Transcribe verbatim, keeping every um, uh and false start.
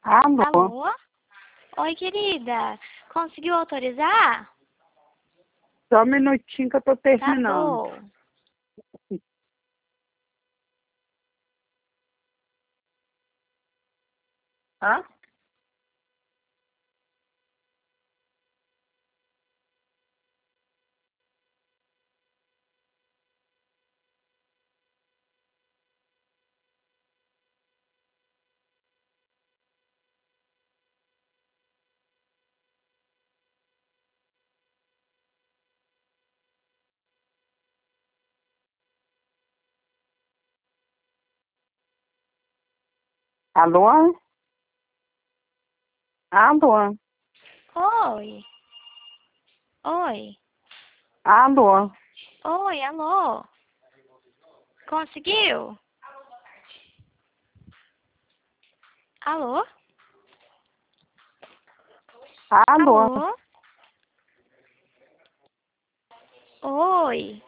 Alô? Alô? Oi, querida. Conseguiu autorizar? Só um minutinho que eu tô Tá terminando. bom. Hã? Alô? Alô? Oi. Oi. Alô? Oi, alô. Conseguiu? Alô? Alô? Alô? Oi.